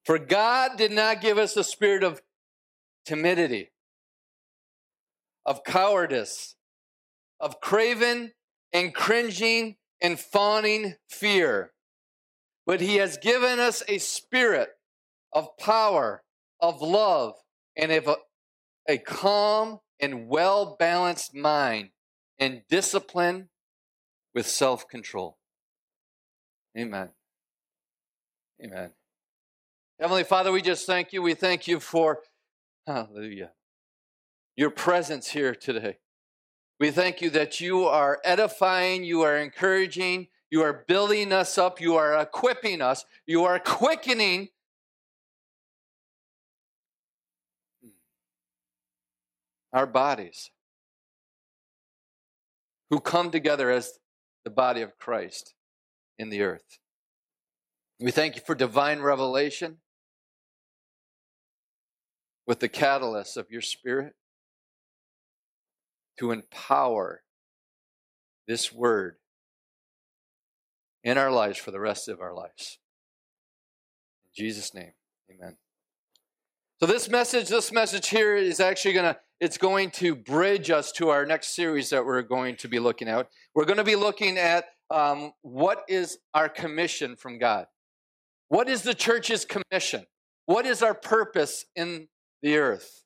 For God did not give us a spirit of timidity, of cowardice, of craven and cringing and fawning fear. But he has given us a spirit of power, of love, and of a calm and well-balanced mind, and discipline with self-control. Amen. Amen. Heavenly Father, we just thank you. We thank you for, hallelujah, your presence here today. We thank you that you are edifying, you are encouraging, you are building us up, you are equipping us, you are quickening our bodies who come together as the body of Christ in the earth. We thank you for divine revelation with the catalyst of your Spirit to empower this word in our lives for the rest of our lives. In Jesus' name, amen. So this message here is actually going to bridge us to our next series that we're going to be looking at. We're going to be looking at what is our commission from God. What is the church's commission? What is our purpose in the earth?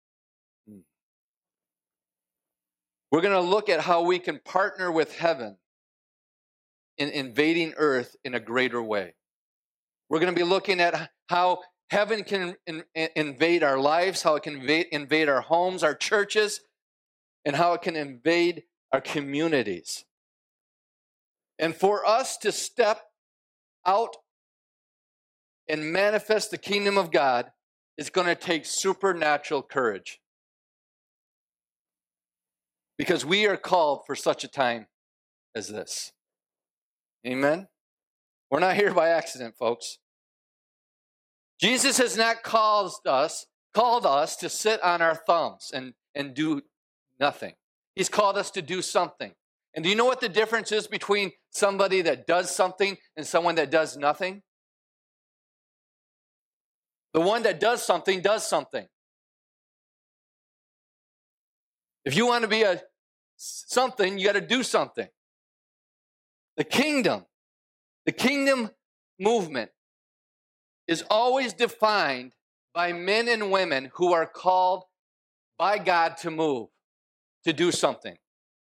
We're going to look at how we can partner with heaven in invading earth in a greater way. We're going to be looking at how heaven can invade our lives, how it can invade our homes, our churches, and how it can invade our communities. And for us to step out and manifest the kingdom of God, it's going to take supernatural courage. Because we are called for such a time as this. Amen? We're not here by accident, folks. Jesus has not called us to sit on our thumbs and do nothing. He's called us to do something. And do you know what the difference is between somebody that does something and someone that does nothing? The one that does something does something. If you want to be something, you got to do something. The kingdom movement is always defined by men and women who are called by God to move, to do something.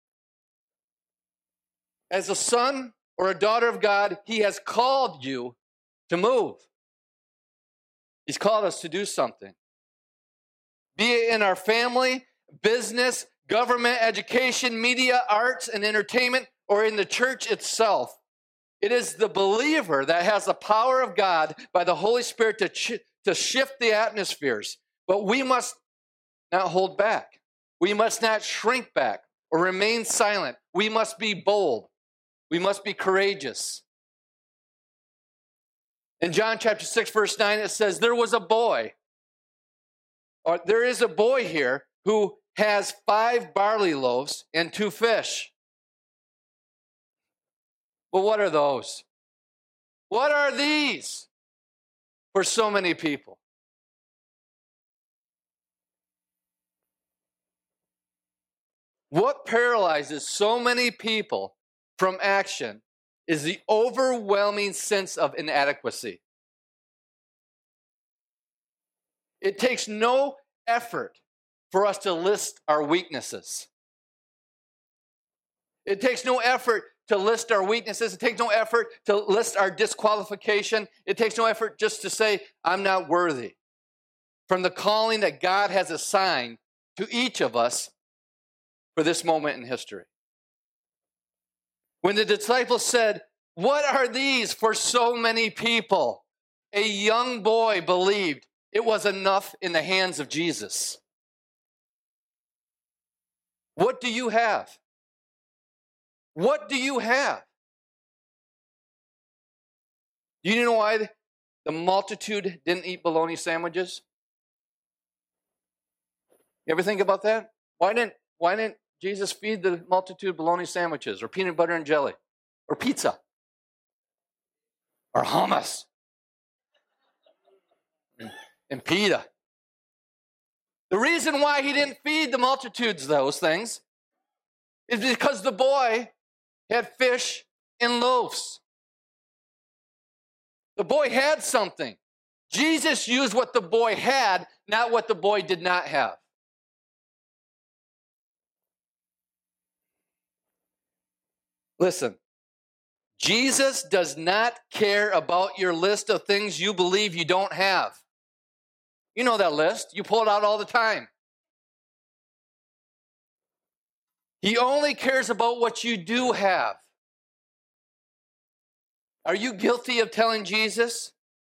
As a son or a daughter of God, He has called you to move. He's called us to do something. Be it in our family, business, government, education, media, arts, and entertainment, or in the church itself. It is the believer that has the power of God by the Holy Spirit to shift the atmospheres. But we must not hold back. We must not shrink back or remain silent. We must be bold. We must be courageous. In John chapter 6, verse 9, it says, there is a boy here who has 5 barley loaves and 2 fish. Well, what are those? What are these for so many people? What paralyzes so many people from action is the overwhelming sense of inadequacy. It takes no effort for us to list our weaknesses. It takes no effort to list our weaknesses. It takes no effort to list our disqualification. It takes no effort just to say, I'm not worthy. From the calling that God has assigned to each of us for this moment in history. When the disciples said, what are these for so many people? A young boy believed it was enough in the hands of Jesus. What do you have? What do you have? Do you know why the multitude didn't eat bologna sandwiches? You ever think about that? Why didn't Jesus feed the multitude bologna sandwiches or peanut butter and jelly or pizza or hummus? and PETA. The reason why he didn't feed the multitudes those things is because the boy had fish and loaves. The boy had something. Jesus used what the boy had, not what the boy did not have. Listen, Jesus does not care about your list of things you believe you don't have. You know that list. You pull it out all the time. He only cares about what you do have. Are you guilty of telling Jesus,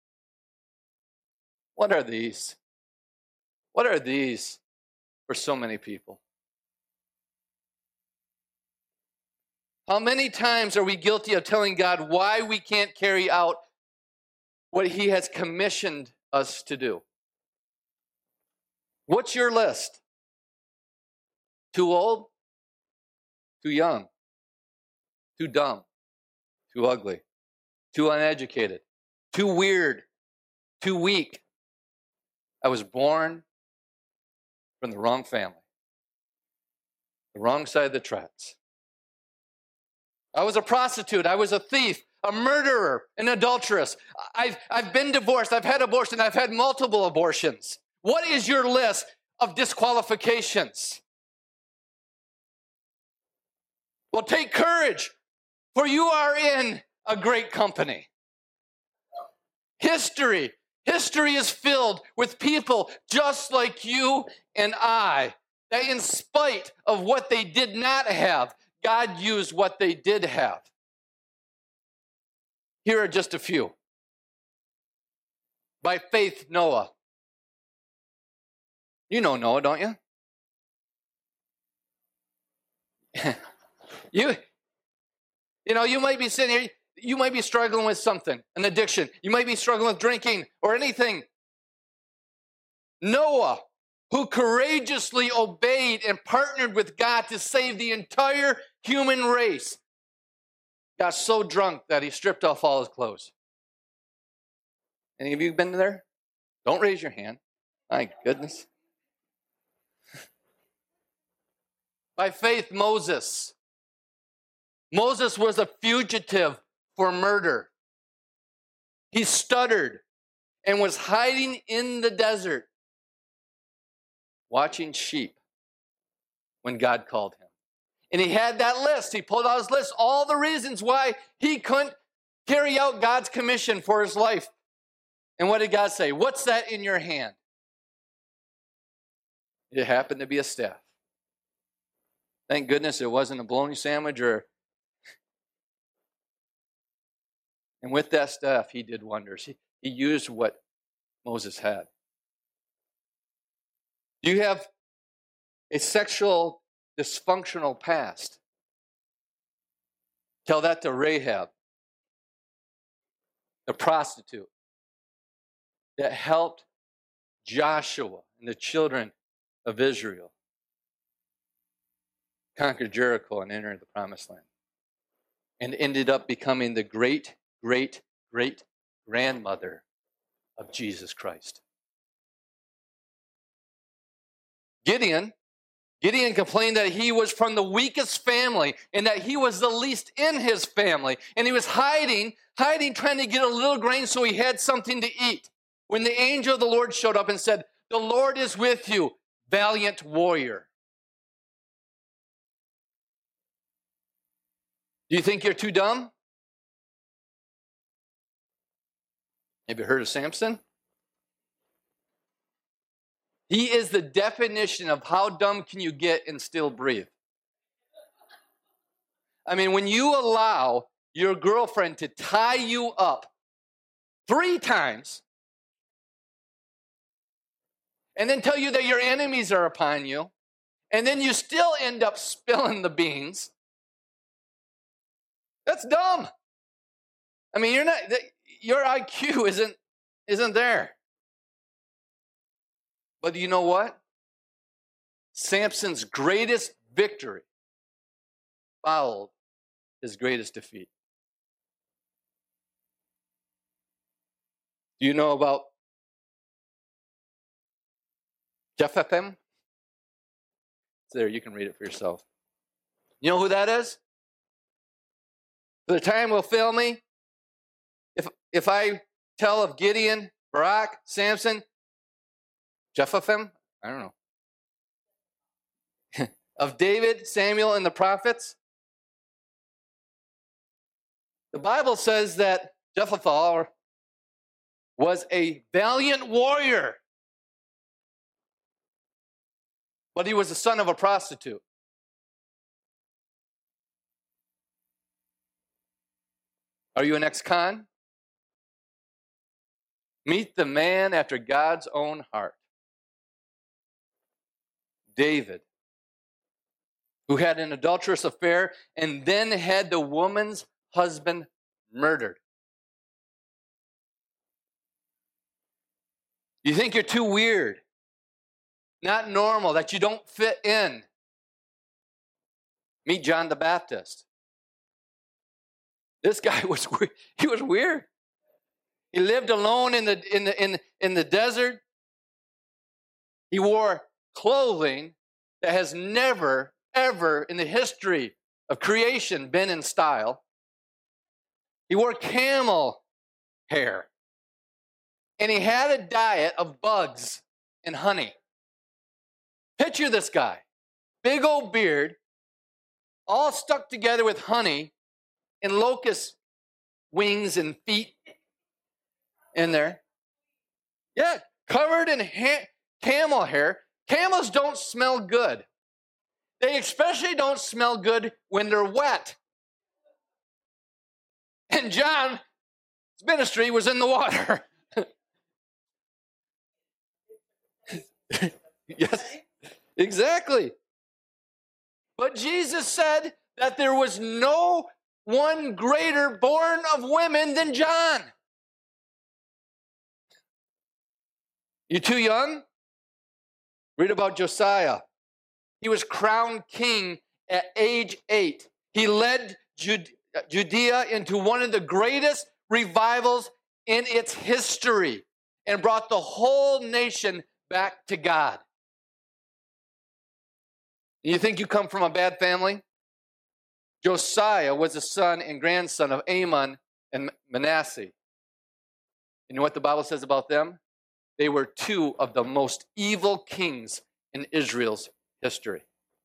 what are these? What are these for so many people? How many times are we guilty of telling God why we can't carry out what he has commissioned us to do? What's your list? Too old? Too young? Too dumb? Too ugly? Too uneducated? Too weird? Too weak? I was born from the wrong family, the wrong side of the tracks. I was a prostitute. I was a thief, a murderer, an adulteress. I've been divorced. I've had abortion. I've had multiple abortions. What is your list of disqualifications? Well, take courage, for you are in a great company. History is filled with people just like you and I, that in spite of what they did not have, God used what they did have. Here are just a few. By faith, Noah. You know Noah, don't you? You might be sitting here, you might be struggling with something, an addiction. You might be struggling with drinking or anything. Noah, who courageously obeyed and partnered with God to save the entire human race, got so drunk that he stripped off all his clothes. Any of you been there? Don't raise your hand. My goodness. By faith, Moses. Moses was a fugitive for murder. He stuttered and was hiding in the desert, watching sheep when God called him. And he had that list. He pulled out his list, all the reasons why he couldn't carry out God's commission for his life. And what did God say? What's that in your hand? It happened to be a staff. Thank goodness it wasn't a bologna sandwich And with that staff, he did wonders. He used what Moses had. Do you have a sexual dysfunctional past? Tell that to Rahab, the prostitute that helped Joshua and the children of Israel conquer Jericho and enter the promised land, and ended up becoming the great grandmother of Jesus Christ. Gideon complained that he was from the weakest family and that he was the least in his family. And he was hiding, trying to get a little grain so he had something to eat. When the angel of the Lord showed up and said, "The Lord is with you, valiant warrior." Do you think you're too dumb? Have you heard of Samson? He is the definition of how dumb can you get and still breathe. I mean, when you allow your girlfriend to tie you up 3 times and then tell you that your enemies are upon you, and then you still end up spilling the beans, that's dumb. I mean, your IQ isn't there. But you know what? Samson's greatest victory followed his greatest defeat. Do you know about Jephthah. It's there, you can read it for yourself. You know who that is? The time will fail me if I tell of Gideon, Barak, Samson, Jephthah, I don't know. Of David, Samuel, and the prophets. The Bible says that Jephthah was a valiant warrior, but he was the son of a prostitute. Are you an ex-con? Meet the man after God's own heart. David, who had an adulterous affair and then had the woman's husband murdered. You think you're too weird, not normal, that you don't fit in. Meet John the Baptist. This guy was weird. He was weird. He lived alone in the desert. He wore clothing that has never, ever in the history of creation been in style. He wore camel hair. And he had a diet of bugs and honey. Picture this guy. Big old beard, all stuck together with honey and locust wings and feet in there. Yeah, covered in camel hair. Camels don't smell good. They especially don't smell good when they're wet. And John's ministry was in the water. Yes, exactly. But Jesus said that there was no one greater born of women than John. You too young? Read about Josiah. He was crowned king at age 8. He led Judea into one of the greatest revivals in its history and brought the whole nation back to God. You think you come from a bad family? Josiah was the son and grandson of Amon and Manasseh. You know what the Bible says about them? They were two of the most evil kings in Israel's history.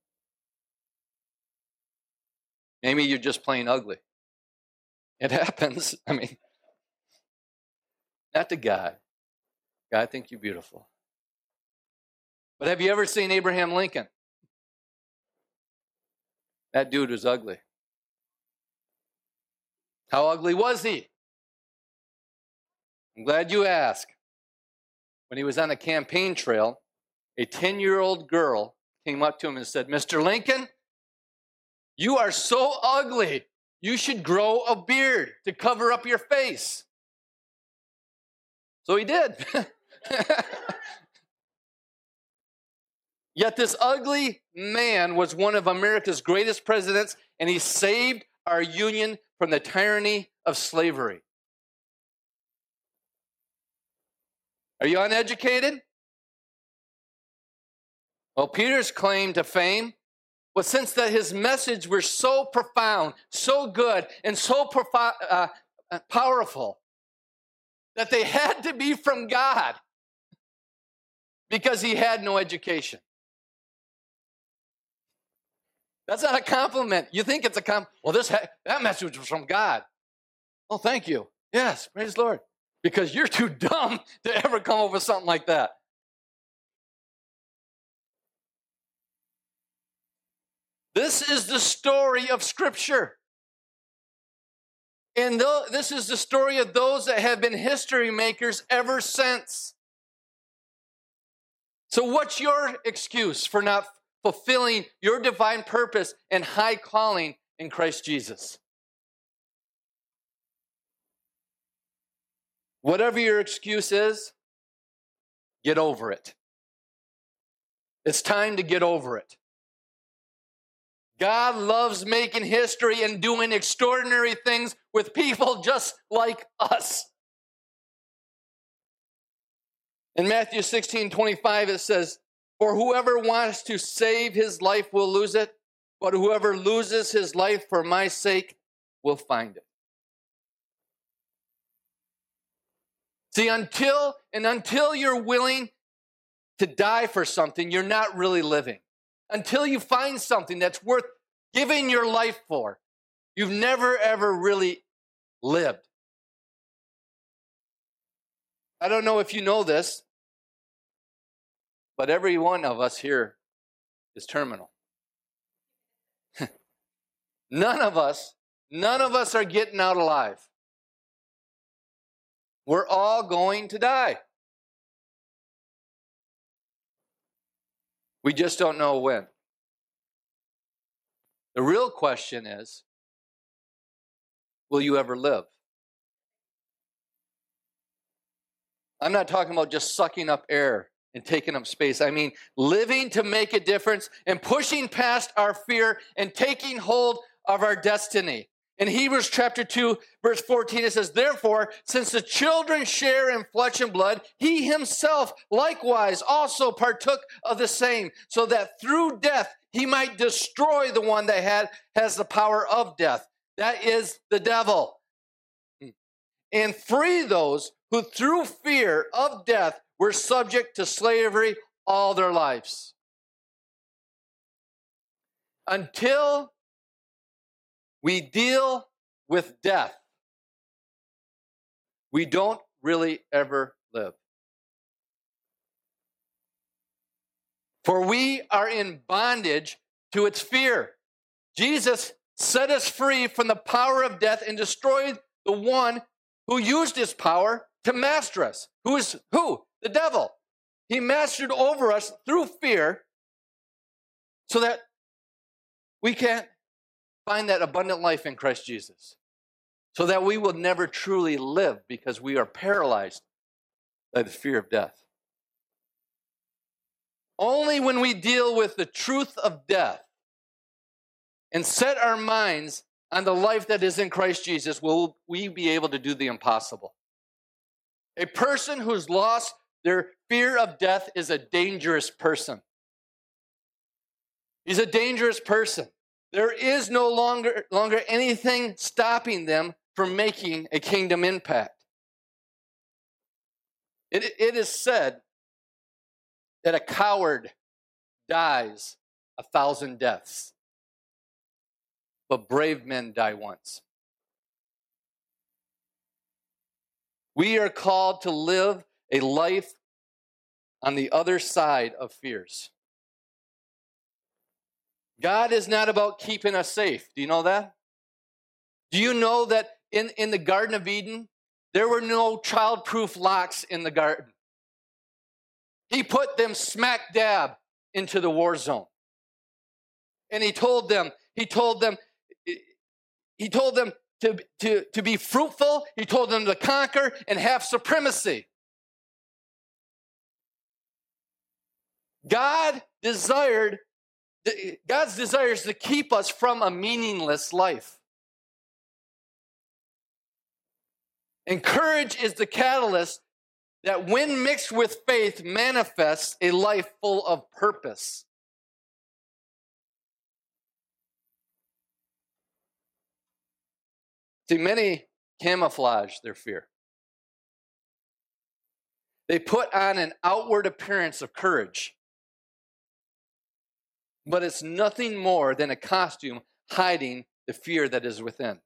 Maybe you're just plain ugly. It happens. I mean, not to God. God thinks you're beautiful. But have you ever seen Abraham Lincoln? That dude was ugly. How ugly was he? I'm glad you asked. When he was on a campaign trail, a 10-year-old girl came up to him and said, "Mr. Lincoln, you are so ugly. You should grow a beard to cover up your face." So he did. Yet this ugly man was one of America's greatest presidents, and he saved our union from the tyranny of slavery. Are you uneducated? Well, Peter's claim to fame was since that his message was so profound, so good, and so powerful that they had to be from God because he had no education. That's not a compliment. You think it's a compliment. Well, that message was from God. Oh, thank you. Yes, praise the Lord. Because you're too dumb to ever come up with something like that. This is the story of Scripture. And this is the story of those that have been history makers ever since. So what's your excuse for not fulfilling your divine purpose and high calling in Christ Jesus? Whatever your excuse is, get over it. It's time to get over it. God loves making history and doing extraordinary things with people just like us. In Matthew 16:25, it says, For whoever wants to save his life will lose it, but whoever loses his life for my sake will find it. See, until you're willing to die for something, you're not really living. Until you find something that's worth giving your life for, you've never, ever really lived. I don't know if you know this, but every one of us here is terminal. None of us are getting out alive. We're all going to die. We just don't know when. The real question is, will you ever live? I'm not talking about just sucking up air and taking up space. I mean, living to make a difference and pushing past our fear and taking hold of our destiny. In Hebrews chapter 2, verse 14, it says, therefore, since the children share in flesh and blood, he himself likewise also partook of the same, so that through death he might destroy the one that has the power of death. That is the devil. And free those who through fear of death were subject to slavery all their lives. Until we deal with death, we don't really ever live. For we are in bondage to its fear. Jesus set us free from the power of death and destroyed the one who used his power to master us. Who is who? The devil. He mastered over us through fear so that we can't find that abundant life in Christ Jesus. So that we will never truly live because we are paralyzed by the fear of death. Only when we deal with the truth of death and set our minds on the life that is in Christ Jesus will we be able to do the impossible. A person who's lost their fear of death is a dangerous person. He's a dangerous person. There is no longer anything stopping them from making a kingdom impact. It is said that a coward dies 1,000 deaths, but brave men die once. We are called to live a life on the other side of fears. God is not about keeping us safe. Do you know that? Do you know that in the Garden of Eden, there were no child-proof locks in the garden? He put them smack dab into the war zone. And he told them to be fruitful. He told them to conquer and have supremacy. God's desire is to keep us from a meaningless life. And courage is the catalyst that, when mixed with faith, manifests a life full of purpose. See, many camouflage their fear. They put on an outward appearance of courage, but it's nothing more than a costume hiding the fear that is within.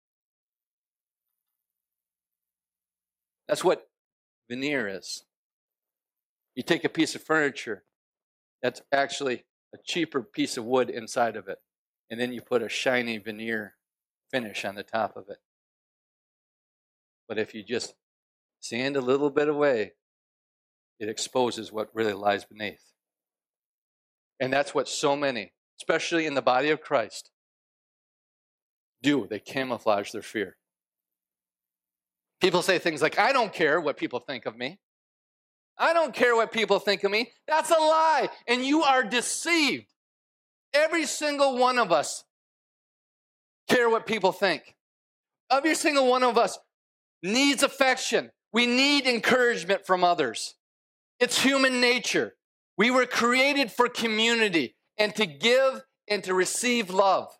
That's what veneer is. You take a piece of furniture that's actually a cheaper piece of wood inside of it, and then you put a shiny veneer finish on the top of it. But if you just sand a little bit away, it exposes what really lies beneath. And that's what so many, especially in the body of Christ, do. They camouflage their fear. People say things like, I don't care what people think of me. I don't care what people think of me. That's a lie. And you are deceived. Every single one of us care what people think. Every single one of us needs affection. We need encouragement from others. It's human nature. We were created for community and to give and to receive love.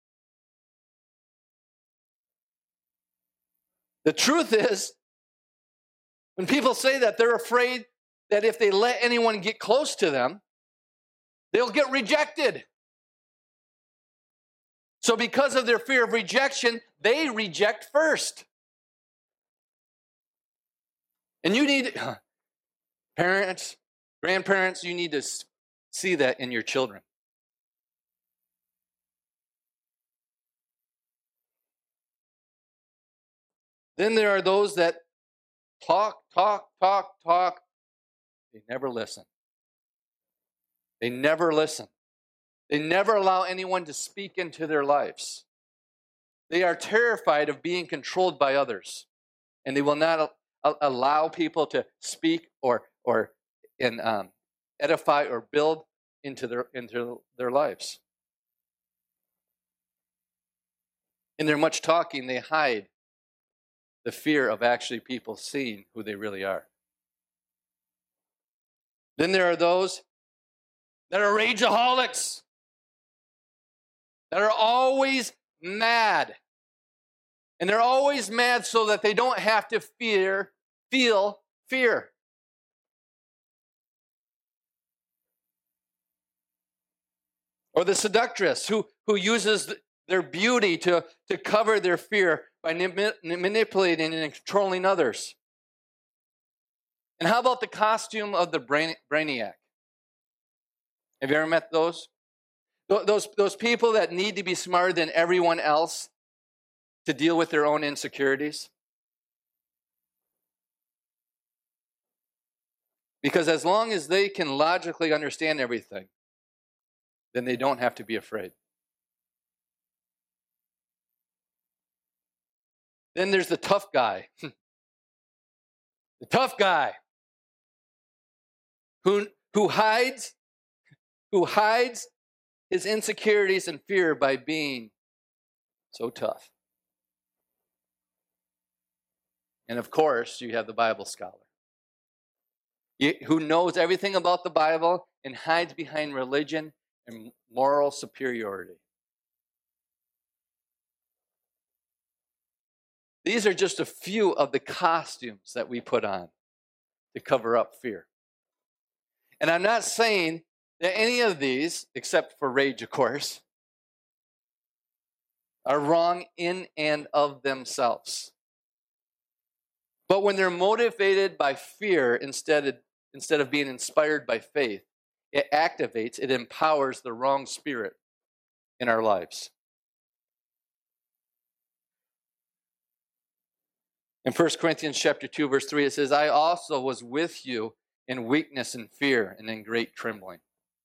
The truth is, when people say that, they're afraid that if they let anyone get close to them, they'll get rejected. So because of their fear of rejection, they reject first. And you need, parents, grandparents, you need to see that in your children. Then there are those that talk. They never listen. They never listen. They never allow anyone to speak into their lives. They are terrified of being controlled by others, and they will not allow people to speak or edify or build into their lives. In their much talking, they hide the fear of actually people seeing who they really are. Then there are those that are rageaholics, that are always mad. And they're always mad so that they don't have to feel fear. Or the seductress who uses their beauty to cover their fear by manipulating and controlling others. And how about the costume of the brainiac? Have you ever met those? Those people that need to be smarter than everyone else to deal with their own insecurities? Because as long as they can logically understand everything, then they don't have to be afraid. Then there's the tough guy. The tough guy who hides his insecurities and fear by being so tough. And of course, you have the Bible scholar who knows everything about the Bible and hides behind religion and moral superiority. These are just a few of the costumes that we put on to cover up fear. And I'm not saying that any of these, except for rage, of course, are wrong in and of themselves. But when they're motivated by fear instead of being inspired by faith, it activates, it empowers the wrong spirit in our lives. In 1 Corinthians chapter 2, verse 3, it says, I also was with you in weakness and fear and in great trembling.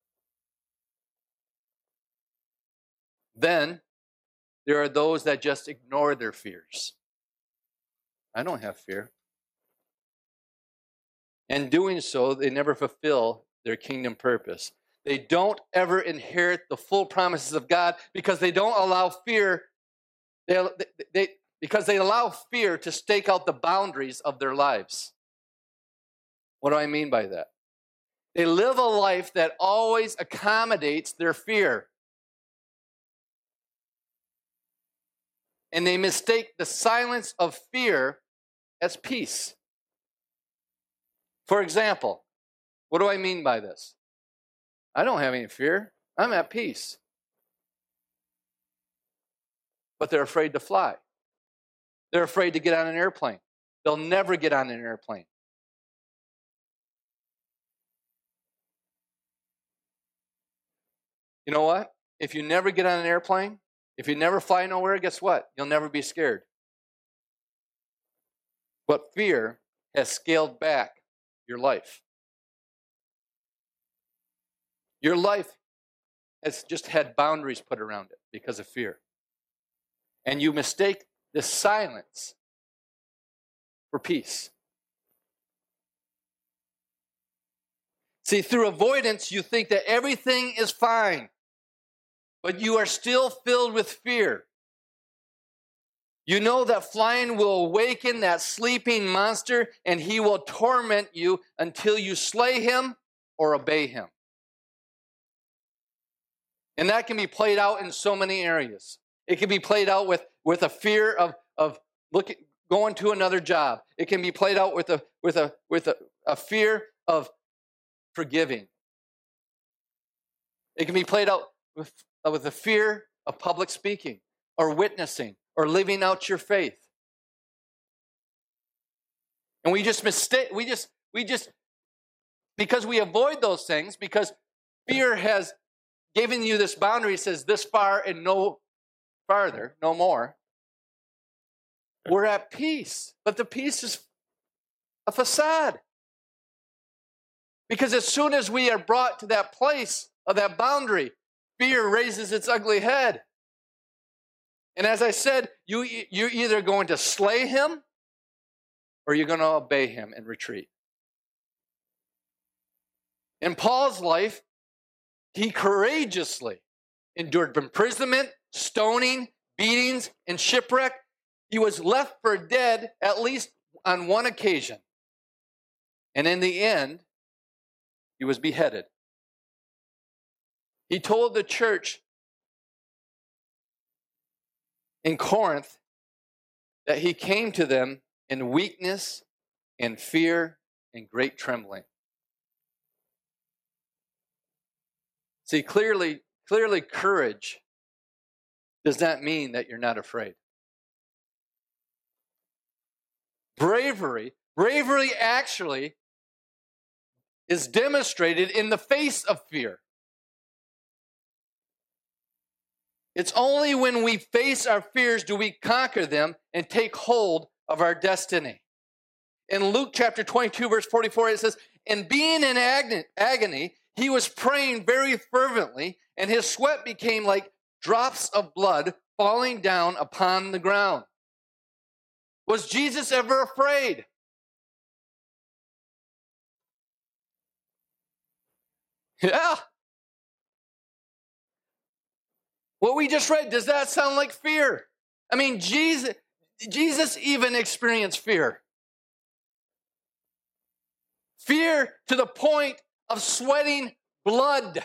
Then there are those that just ignore their fears. I don't have fear. And doing so, they never fulfill their kingdom purpose. They don't ever inherit the full promises of God because they don't allow fear. Because they allow fear to stake out the boundaries of their lives. What do I mean by that? They live a life that always accommodates their fear. And they mistake the silence of fear as peace. For example, what do I mean by this? I don't have any fear. I'm at peace. But they're afraid to fly. They're afraid to get on an airplane. They'll never get on an airplane. You know what? If you never get on an airplane, if you never fly nowhere, guess what? You'll never be scared. But fear has scaled back your life. Your life has just had boundaries put around it because of fear. And you mistake the silence for peace. See, through avoidance, you think that everything is fine, but you are still filled with fear. You know that flying will awaken that sleeping monster, and he will torment you until you slay him or obey him. And that can be played out in so many areas. It can be played out with a fear of going to another job. It can be played out with a fear of forgiving. It can be played out with a fear of public speaking or witnessing or living out your faith. And we just because we avoid those things, because fear has given you this boundary, says this far and no farther, no more. We're at peace, but the peace is a facade. Because as soon as we are brought to that place of that boundary, fear raises its ugly head. And as I said, you're either going to slay him or you're going to obey him and retreat. In Paul's life, he courageously endured imprisonment, stoning, beatings, and shipwreck. He was left for dead at least on one occasion. And in the end, he was beheaded. He told the church in Corinth that he came to them in weakness and fear and great trembling. See, clearly, courage does not mean that you're not afraid. Bravery actually is demonstrated in the face of fear. It's only when we face our fears do we conquer them and take hold of our destiny. In Luke chapter 22, verse 44, it says, "And being in agony, he was praying very fervently, and his sweat became like drops of blood falling down upon the ground." Was Jesus ever afraid? Yeah. What we just read, does that sound like fear? I mean, Jesus even experienced fear. Fear to the point of sweating blood.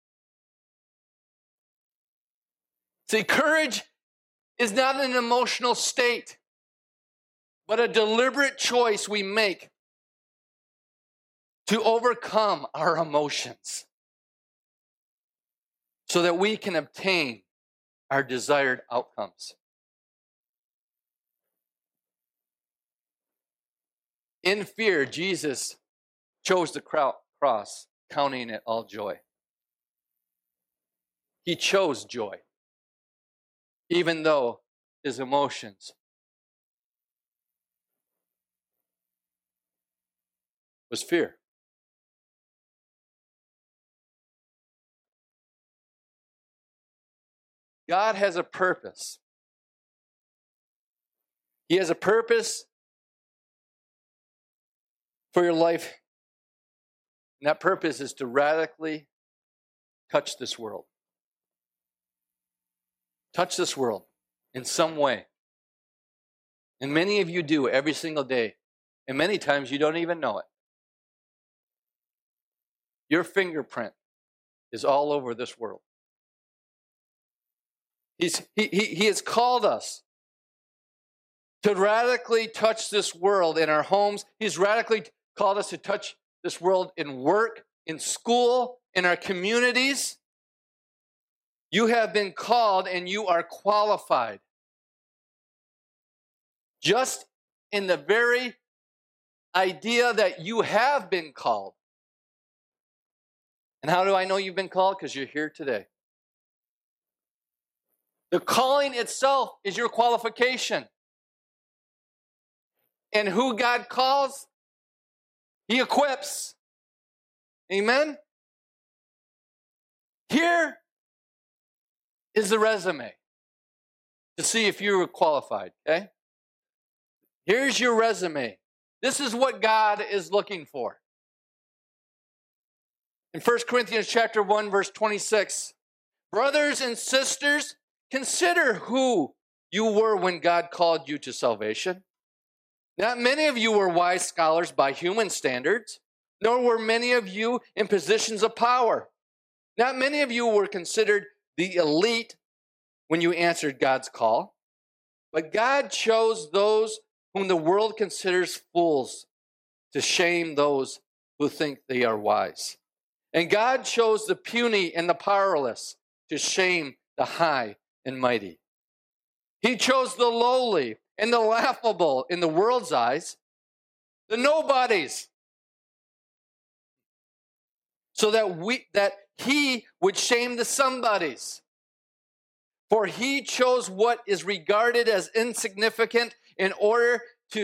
See, courage is not an emotional state, but a deliberate choice we make to overcome our emotions so that we can obtain our desired outcomes. In fear, Jesus chose the cross, counting it all joy. He chose joy, even though his emotions was fear. God has a purpose. He has a purpose for your life. And that purpose is to radically touch this world. Touch this world in some way. And many of you do every single day. And many times you don't even know it. Your fingerprint is all over this world. He has called us to radically touch this world in our homes. He's radically called us to touch this world in work, in school, in our communities. You have been called and you are qualified. Just in the very idea that you have been called. And how do I know you've been called? Because you're here today. The calling itself is your qualification. And who God calls, He equips. Amen? Here is the resume to see if you were qualified, okay? Here's your resume. This is what God is looking for. In 1 Corinthians chapter 1, verse 26, brothers and sisters, consider who you were when God called you to salvation. Not many of you were wise scholars by human standards, nor were many of you in positions of power. Not many of you were considered the elite when you answered God's call, but God chose those whom the world considers fools to shame those who think they are wise. And God chose the puny and the powerless to shame the high and mighty. He chose the lowly and the laughable in the world's eyes, the nobodies, so that he would shame the somebodies. For he chose what is regarded as insignificant in order to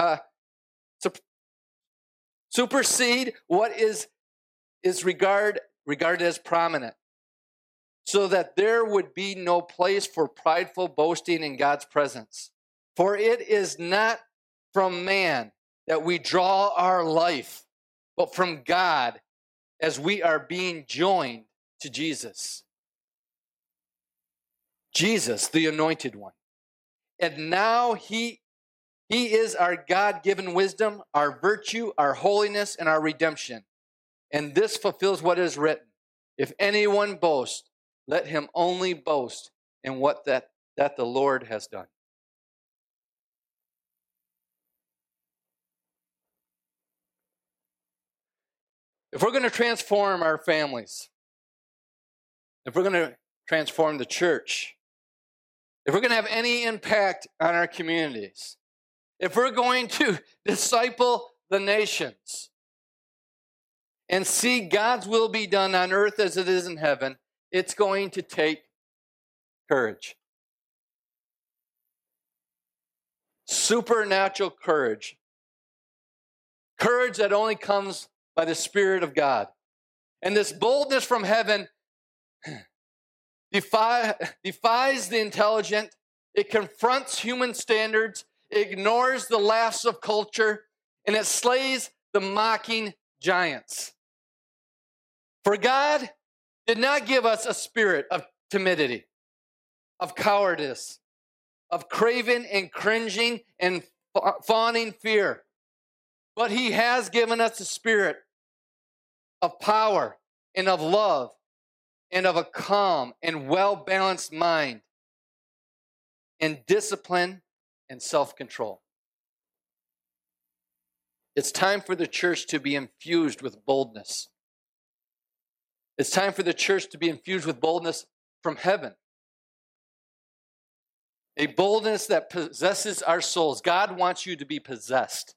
supersede what is regarded as prominent, so that there would be no place for prideful boasting in God's presence. For it is not from man that we draw our life, but from God as we are being joined to Jesus. Jesus, the anointed one. And now he is our God-given wisdom, our virtue, our holiness, and our redemption. And this fulfills what is written. If anyone boasts, let him only boast in what that the Lord has done. If we're going to transform our families, if we're going to transform the church, if we're going to have any impact on our communities, if we're going to disciple the nations and see God's will be done on earth as it is in heaven, it's going to take courage. Supernatural courage. Courage that only comes by the Spirit of God. And this boldness from heaven defies the intelligent. It confronts human standards. It ignores the laughs of culture. And it slays the mocking giants. For God did not give us a spirit of timidity, of cowardice, of craven and cringing and fawning fear. But he has given us a spirit of power and of love and of a calm and well-balanced mind and discipline and self-control. It's time for the church to be infused with boldness. It's time for the church to be infused with boldness from heaven. A boldness that possesses our souls. God wants you to be possessed.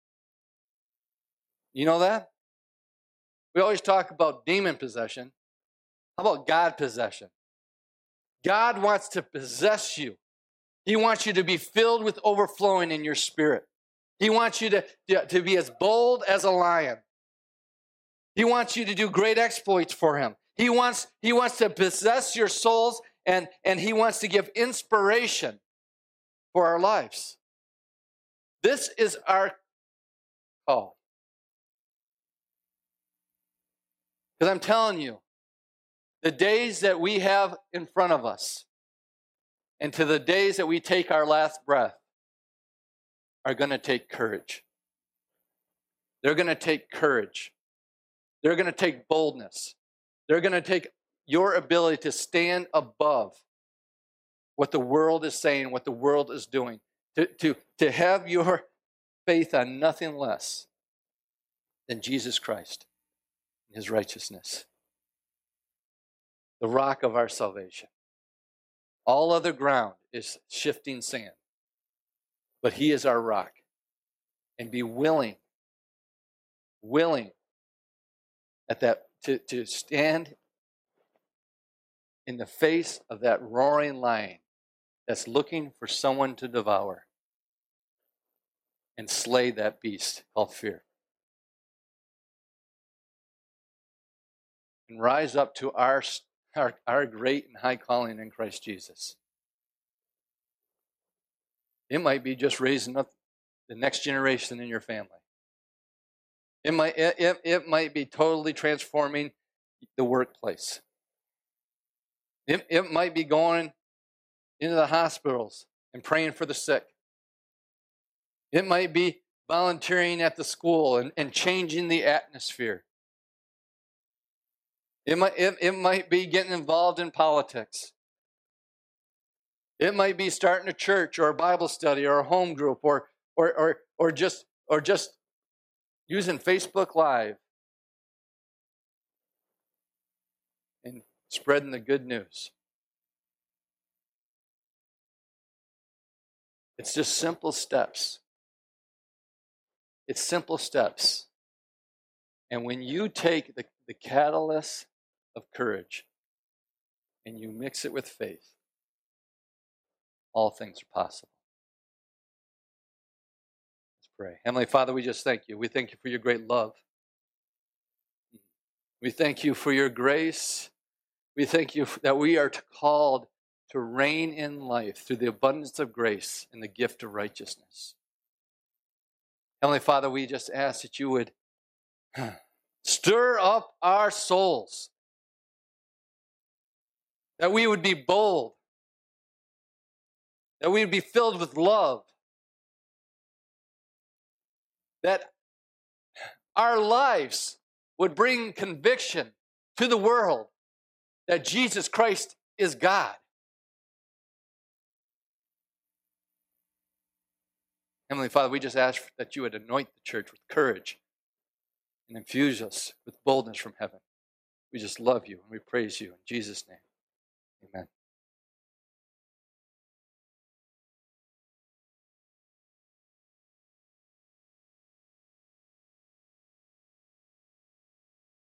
You know that? We always talk about demon possession. How about God possession? God wants to possess you. He wants you to be filled with overflowing in your spirit. He wants you to be as bold as a lion. He wants you to do great exploits for him. He wants to possess your souls, and he wants to give inspiration for our lives. This is our call. Because I'm telling you, the days that we have in front of us and to the days that we take our last breath are going to take courage. They're going to take courage. They're going to take boldness. They're going to take your ability to stand above what the world is saying, what the world is doing, to have your faith on nothing less than Jesus Christ and his righteousness, the rock of our salvation. All other ground is shifting sand, but he is our rock. And be willing at that to stand in the face of that roaring lion that's looking for someone to devour and slay that beast called fear. And rise up to our great and high calling in Christ Jesus. It might be just raising up the next generation in your family. It might be totally transforming the workplace. It might be going into the hospitals and praying for the sick. It might be volunteering at the school and changing the atmosphere. It might be getting involved in politics. It might be starting a church or a Bible study or a home group or just using Facebook Live and spreading the good news. It's just simple steps. It's simple steps. And when you take the catalyst of courage and you mix it with faith, all things are possible. Let's pray. Heavenly Father, we just thank you. We thank you for your great love. We thank you for your grace. We thank you that we are called to reign in life through the abundance of grace and the gift of righteousness. Heavenly Father, we just ask that you would stir up our souls, that we would be bold, that we would be filled with love, that our lives would bring conviction to the world that Jesus Christ is God. Heavenly Father, we just ask that you would anoint the church with courage and infuse us with boldness from heaven. We just love you and we praise you in Jesus' name. Amen.